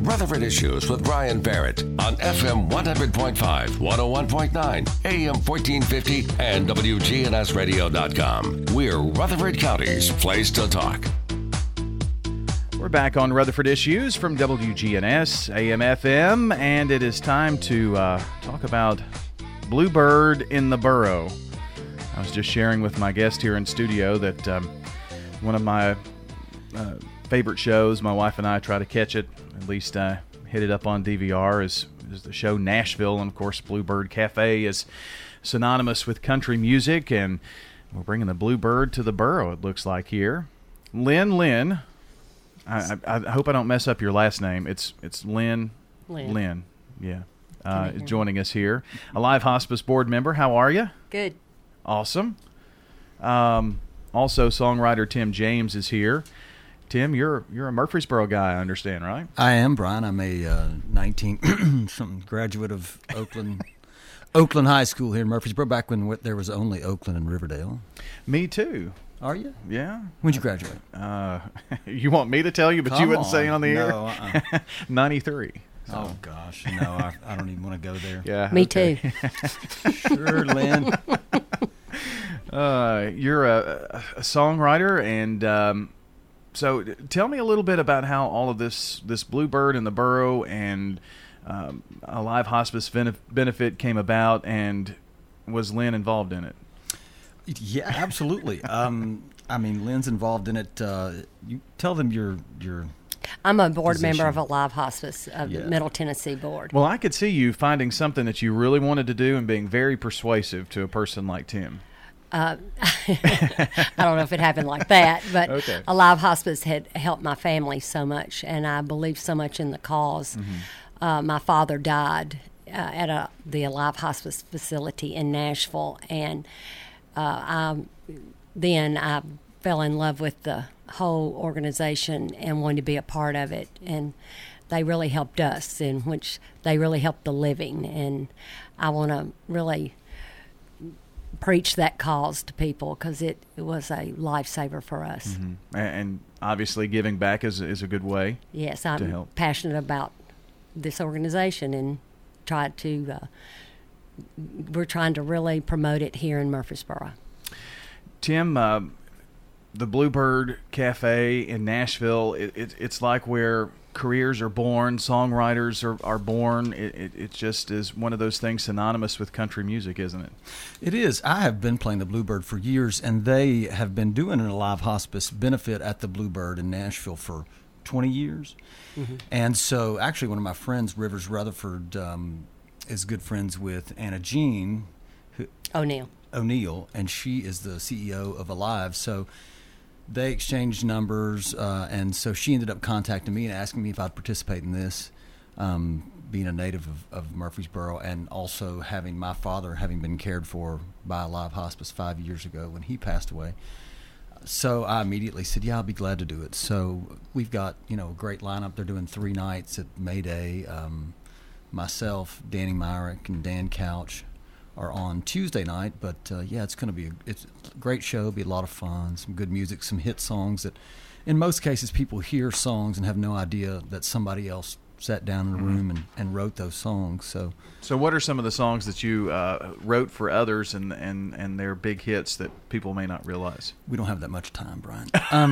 Rutherford Issues with Brian Barrett on FM 100.5, 101.9, AM 1450, and WGNSradio.com. We're Rutherford County's place to talk. We're back on Rutherford Issues from WGNS, AM FM, and it is time to talk about Bluebird in the Borough. I was just sharing with my guest here in studio that one of my favorite shows, my wife and I try to catch it, at least hit it up on DVR, is the show Nashville. And, of course, Bluebird Cafe is synonymous with country music, and we're bringing the Bluebird to the Borough, it looks like here. Lynn, I hope I don't mess up your last name. It's Lynn. Yeah. Joining us here. Alive Hospice board member. How are you? Good. Awesome. Also, songwriter Tim James is here. Tim, you're a Murfreesboro guy, I understand, right? I am, Brian. I'm a 19 graduate of Oakland High School here in Murfreesboro, back when there was only Oakland and Riverdale. Me too. Are you? Yeah. When'd you graduate? You want me to tell you, but you wouldn't say on the air? No, 93. So. Oh, gosh. No, I don't even want to go there. Yeah. Me too. Sure, Lynn. You're a songwriter, and so tell me a little bit about how all of this Bluebird in the Borough and Alive Hospice benefit came about, and was Lynn involved in it? Yeah, absolutely. I mean, Lynn's involved in it. You tell them your I'm a board position. member of Alive Hospice of the Middle Tennessee Board. Well, I could see you finding something that you really wanted to do and being very persuasive to a person like Tim. I don't know if it happened like that, but Okay. Alive Hospice had helped my family so much, and I believe so much in the cause. Mm-hmm. My father died at the Alive Hospice facility in Nashville, and I fell in love with the whole organization and wanted to be a part of it, and they really helped us, in which they really helped the living, and I want to really preach that cause to people because it was a lifesaver for us. Mm-hmm. And obviously giving back is a good way. Yes, to I'm help. passionate about this organization and we're trying to really promote it here in Murfreesboro. Tim, the Bluebird Cafe in Nashville, it's like where careers are born, songwriters are born. It just is one of those things synonymous with country music, isn't it? It is. I have been playing the Bluebird for years, and they have been doing an Alive Hospice benefit at the Bluebird in Nashville for 20 years. Mm-hmm. And so actually one of my friends, Rivers Rutherford, is good friends with Anna Jean O'Neill, and she is the CEO of Alive. So they exchanged numbers, and so she ended up contacting me and asking me if I'd participate in this, being a native of Murfreesboro, and also having my father having been cared for by Alive Hospice 5 years ago when he passed away. So I immediately said, yeah, I'll be glad to do it. So we've got, a great lineup. They're doing 3 nights at May Day. Myself, Danny Myrick, and Dan Couch are on Tuesday night, but it's going to be it's a great show. Be a lot of fun, some good music, some hit songs that in most cases people hear songs and have no idea that somebody else sat down in a room and wrote those songs. So what are some of the songs that you wrote for others and their big hits that people may not realize? We don't have that much time, Brian.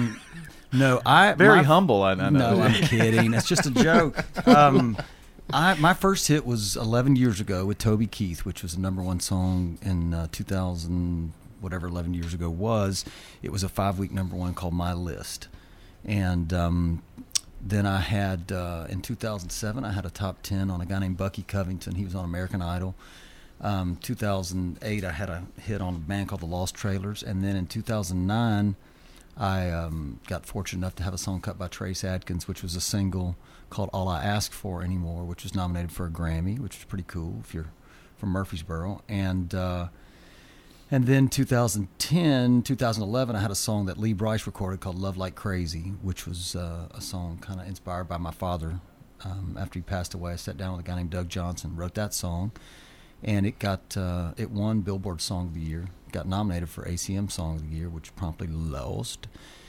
Very humble, I know. No, I'm kidding. It's just a joke. My first hit was 11 years ago with Toby Keith, which was the #1 song in 2000, whatever 11 years ago was. It was a 5-week #1 called My List. And then I had, in 2007, I had a top 10 on a guy named Bucky Covington. He was on American Idol. 2008, I had a hit on a band called the Lost Trailers. And then in 2009, I got fortunate enough to have a song cut by Trace Adkins, which was a single called All I Ask For Anymore, which was nominated for a Grammy, which was pretty cool if you're from Murfreesboro. And then 2010, 2011, I had a song that Lee Bryce recorded called Love Like Crazy, which was a song kind of inspired by my father. After he passed away, I sat down with a guy named Doug Johnson, wrote that song, and it won Billboard Song of the Year, got nominated for ACM Song of the Year, which promptly lost.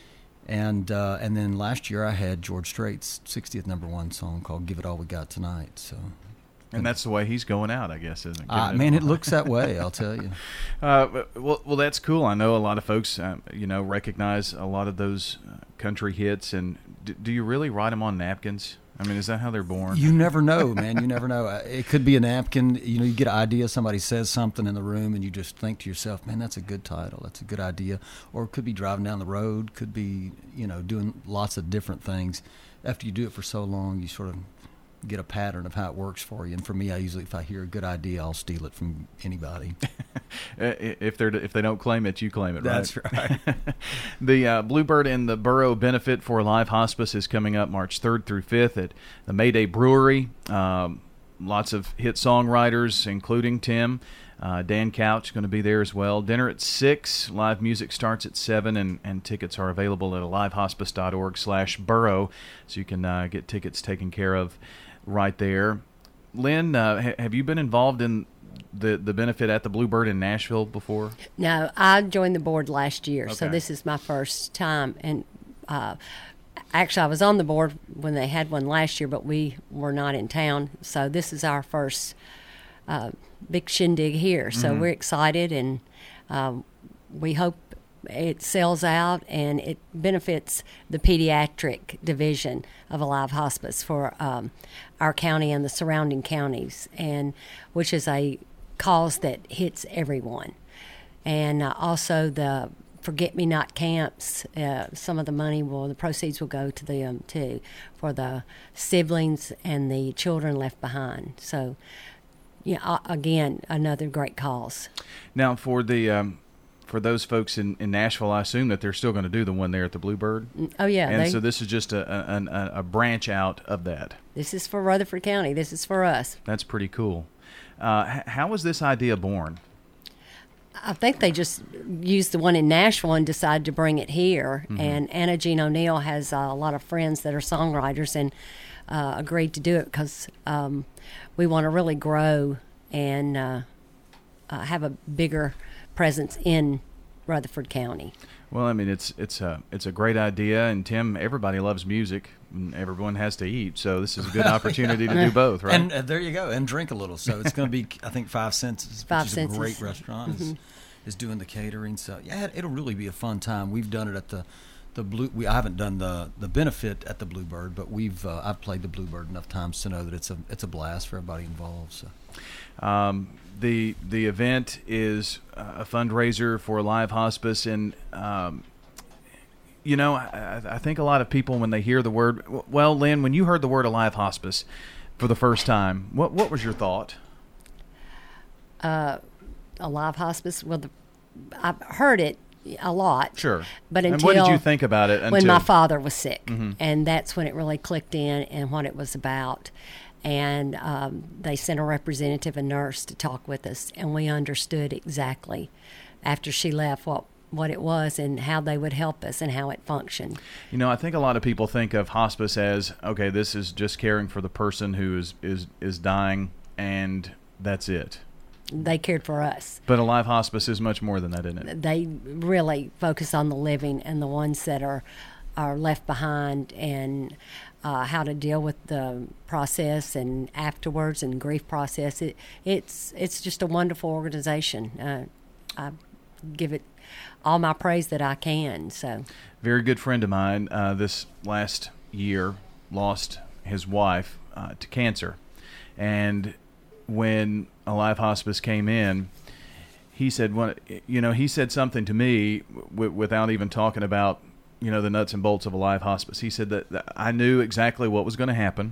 And then last year I had George Strait's 60th #1 song called "Give It All We Got Tonight." So, and that's the way he's going out, I guess, isn't it? Man, it looks that way. I'll tell you. Well, that's cool. I know a lot of folks, recognize a lot of those country hits. And do you really write them on napkins? I mean, is that how they're born? You never know, man. You never know. It could be a napkin. You get an idea. Somebody says something in the room, and you just think to yourself, man, that's a good title. That's a good idea. Or it could be driving down the road. Could be, doing lots of different things. After you do it for so long, you sort of get a pattern of how it works for you. And for me, I usually, if I hear a good idea, I'll steal it from anybody. If they don't claim it, you claim it, right? That's right. The Bluebird in the Borough benefit for Alive Hospice is coming up March 3rd through 5th at the Mayday Brewery. Lots of hit songwriters, including Tim. Dan Couch going to be there as well. Dinner at 6. Live music starts at 7, and tickets are available at alivehospice.org/borough, so you can get tickets taken care of right there. Lynn, have you been involved in the benefit at the Bluebird in Nashville before? No, I joined the board last year, so Okay. this is my first time. And actually, I was on the board when they had one last year, but we were not in town. So this is our first big shindig here. So we're excited, and we hope it sells out and it benefits the pediatric division of Alive Hospice for our county and the surrounding counties, and which is a cause that hits everyone. And also the Forget-Me-Not camps, some of the proceeds will go to them too, for the siblings and the children left behind. So, again, another great cause. Now, for those folks in Nashville, I assume that they're still going to do the one there at the Bluebird. Oh yeah, And so this is just a branch out of that. This is for Rutherford County. This is for us. That's pretty cool. How was this idea born? I think they just used the one in Nashville and decided to bring it here. And Anna Jean O'Neill has a lot of friends that are songwriters, and agreed to do it because we want to really grow and have a bigger presence in Rutherford County. Well, I mean, it's a great idea, and Tim, everybody loves music, and everyone has to eat, so this is a good opportunity to do both, right? And there you go, and drink a little. So it's going to be, I think, 5 Cents, which is a great restaurant, is doing the catering. So yeah, it'll really be a fun time. We've done it at the I haven't done the benefit at the Bluebird, but I've played the Bluebird enough times to know that it's a blast for everybody involved. So. The event is a fundraiser for Alive Hospice, and I think a lot of people, when they hear the word, well, Lynn, when you heard the word Alive Hospice for the first time, what was your thought? Alive Hospice, well, I've heard it a lot. Sure. But and what did you think about it when my father was sick? And that's when it really clicked in and what it was about. And they sent a representative, a nurse, to talk with us, and we understood exactly after she left what it was and how they would help us and how it functioned. I think a lot of people think of hospice as, okay, this is just caring for the person who is dying, and that's it. They cared for us. But Alive Hospice is much more than that, isn't it? They really focus on the living and the ones that are left behind, and how to deal with the process and afterwards and grief process. It's just a wonderful organization. I give it all my praise that I can. So, very good friend of mine this last year lost his wife to cancer, and when Alive Hospice came in, he said he said something to me without even talking about the nuts and bolts of Alive Hospice. He said that I knew exactly what was going to happen,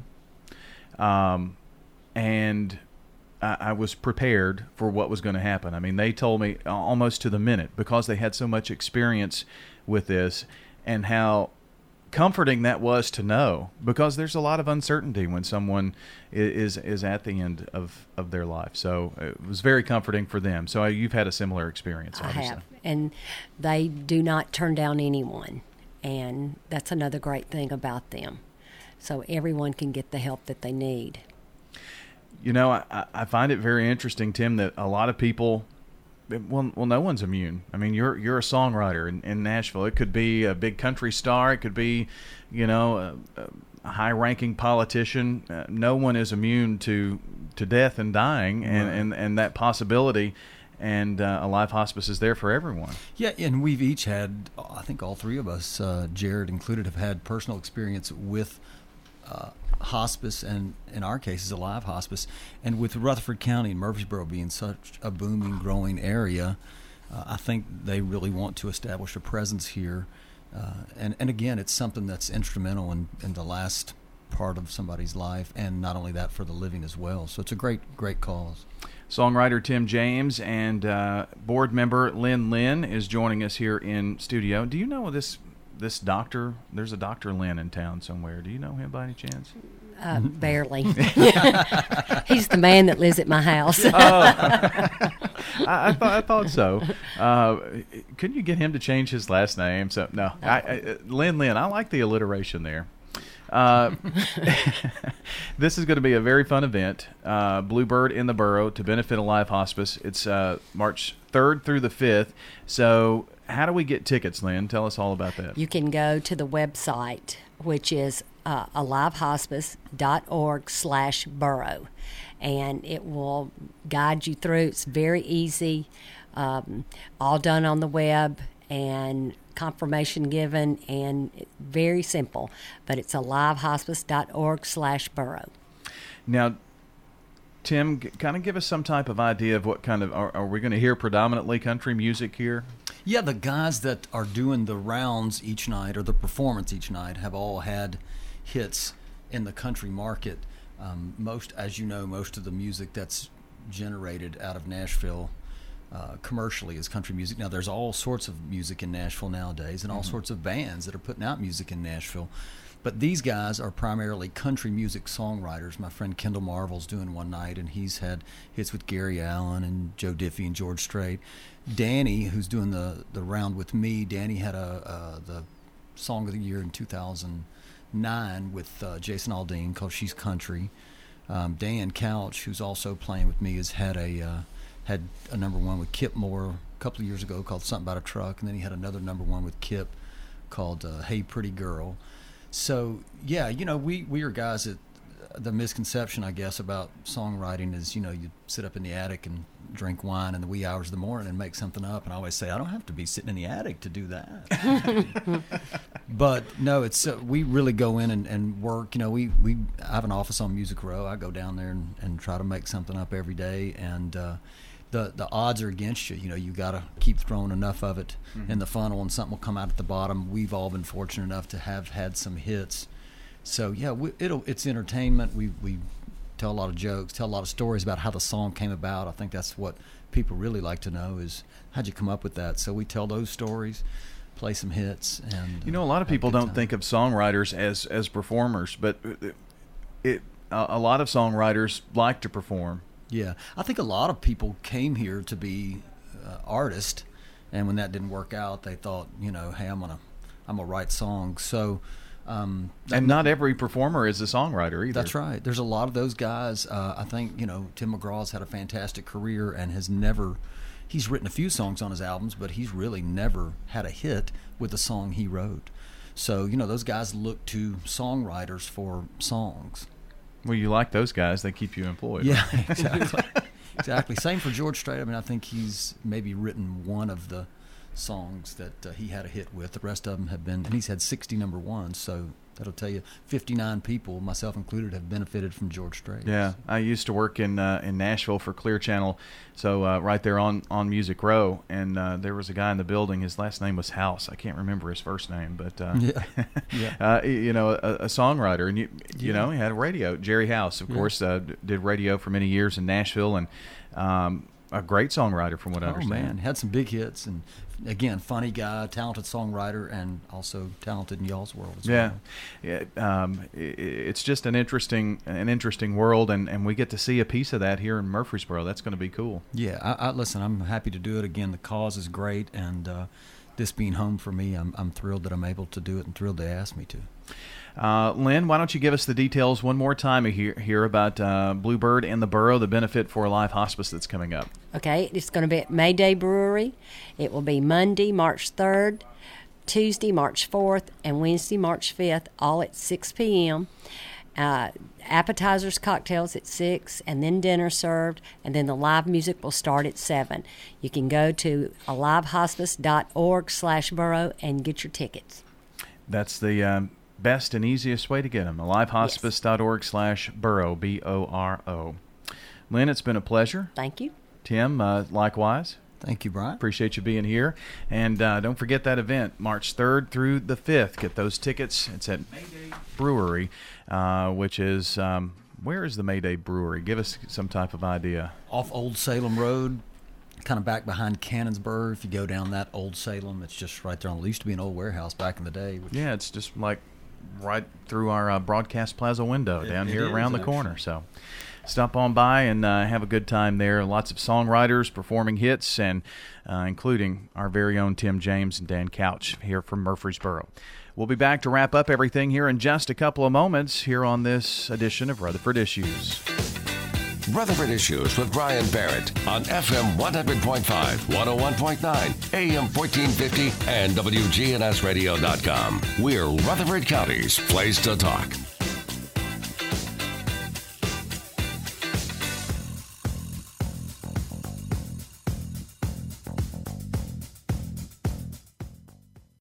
and I was prepared for what was going to happen. I mean, they told me almost to the minute, because they had so much experience with this, and how comforting that was to know, because there's a lot of uncertainty when someone is at the end of their life. So it was very comforting for them. So you've had a similar experience, obviously. I have, and they do not turn down anyone, and that's another great thing about them. So everyone can get the help that they need. I find it very interesting, Tim, that a lot of people Well, no one's immune. I mean, you're a songwriter in Nashville. It could be a big country star. It could be, a high-ranking politician. No one is immune to death and dying, and that possibility. And a live hospice is there for everyone. Yeah, and we've each had, I think all three of us, Jared included, have had personal experience with hospice, and in our case, is a live hospice. And with Rutherford County and Murfreesboro being such a booming, growing area, I think they really want to establish a presence here. And again, it's something that's instrumental in the last part of somebody's life, and not only that, for the living as well. So it's a great cause. Songwriter Tim James and board member Lynn Lynn is joining us here in studio. Do you know this doctor? There's a Dr. Lynn in town somewhere. Do you know him by any chance? Barely. He's the man that lives at my house. I thought so. Couldn't you get him to change his last name? So no, Lynn Lynn. I like the alliteration there. This is going to be a very fun event, Bluebird in the Borough, to benefit a live hospice. It's March 3rd through the 5th. So how do we get tickets, Lynn? Tell us all about that. You can go to the website, which is alivehospice.org/borough, and it will guide you through. It's very easy, all done on the web, and confirmation given, and very simple, but it's alivehospice.org/borough. Now, Tim, kind of give us some type of idea of what kind of, are we going to hear predominantly country music here? Yeah, the guys that are doing the rounds each night, or the performance each night, have all had hits in the country market. Most of the music that's generated out of Nashville commercially is country music. Now, there's all sorts of music in Nashville nowadays, and all sorts of bands that are putting out music in Nashville. But these guys are primarily country music songwriters. My friend Kendall Marvel's doing one night, and he's had hits with Gary Allen and Joe Diffie and George Strait. Danny, who's doing the round with me, Danny had the Song of the Year in 2009 with Jason Aldean called She's Country. Dan Couch, who's also playing with me, has had a number one with Kip Moore a couple of years ago called Something About a Truck, and then he had another number one with Kip called Hey Pretty Girl. So, yeah, we are guys that the misconception, I guess, about songwriting is, you sit up in the attic and drink wine in the wee hours of the morning and make something up. And I always say, I don't have to be sitting in the attic to do that. But, no, it's we really go in and work. We have an office on Music Row. I go down there and try to make something up every day. And the odds are against you. You got to keep throwing enough of it in the funnel, and something will come out at the bottom. We've all been fortunate enough to have had some hits. So yeah, it's entertainment. We tell a lot of jokes, tell a lot of stories about how the song came about. I think that's what people really like to know is how'd you come up with that. So we tell those stories, play some hits, and a lot of people don't think of songwriters as performers, but a lot of songwriters like to perform. Yeah, I think a lot of people came here to be artists, and when that didn't work out, they thought, hey, I'm gonna write songs. So. And not every performer is a songwriter either. That's right. There's a lot of those guys. I think, Tim McGraw's had a fantastic career and he's written a few songs on his albums, but he's really never had a hit with the song he wrote. So, those guys look to songwriters for songs. Well, you like those guys. They keep you employed. Yeah, exactly. Exactly. Same for George Strait. I mean, I think he's maybe written one of the songs that he had a hit with. The rest of them have been, and he's had 60 number ones, so that'll tell you 59 people, myself included, have benefited from George Strait. Yeah, I used to work in Nashville for Clear Channel, so right there on Music Row, and there was a guy in the building. His last name was House. I can't remember his first name, but a songwriter, and you know, he had a radio. Jerry House, of course, did radio for many years in Nashville, and a great songwriter from what I understand. Oh man, had some big hits, and again, funny guy, talented songwriter, and also talented in y'all's world as well. Yeah, it's just an interesting world, and we get to see a piece of that here in Murfreesboro. That's going to be cool. Yeah, listen, I'm happy to do it again. The cause is great, and this being home for me, I'm thrilled that I'm able to do it, and thrilled they asked me to. Lynn, why don't you give us the details one more time here about Bluebird in the Borough, the benefit for Alive Hospice that's coming up. Okay, it's going to be at Mayday Brewery. It will be Monday, March 3rd, Tuesday, March 4th, and Wednesday, March 5th, all at 6 p.m. Appetizers, cocktails at 6, and then dinner served, and then the live music will start at 7. You can go to alivehospice.org/borough and get your tickets. That's the best and easiest way to get them, alivehospice.org/borough, B-O-R-O. Lynn, it's been a pleasure. Thank you. Tim, likewise. Thank you, Brian. Appreciate you being here. And don't forget that event, March 3rd through the 5th. Get those tickets. It's at Mayday Brewery, which is, where is the Mayday Brewery? Give us some type of idea. Off Old Salem Road, kind of back behind Cannonsburg. If you go down that Old Salem, it's just right there. It used to be an old warehouse back in the day. Yeah, it's just like right through our broadcast plaza window down here around the corner. So stop on by and have a good time there. Lots of songwriters performing hits, and including our very own Tim James and Dan Couch here from Murfreesboro. We'll be back to wrap up everything here in just a couple of moments here on this edition of Rutherford Issues. Rutherford Issues with Brian Barrett on FM 100.5, 101.9, AM 1450, and WGNSradio.com. We're Rutherford County's place to talk.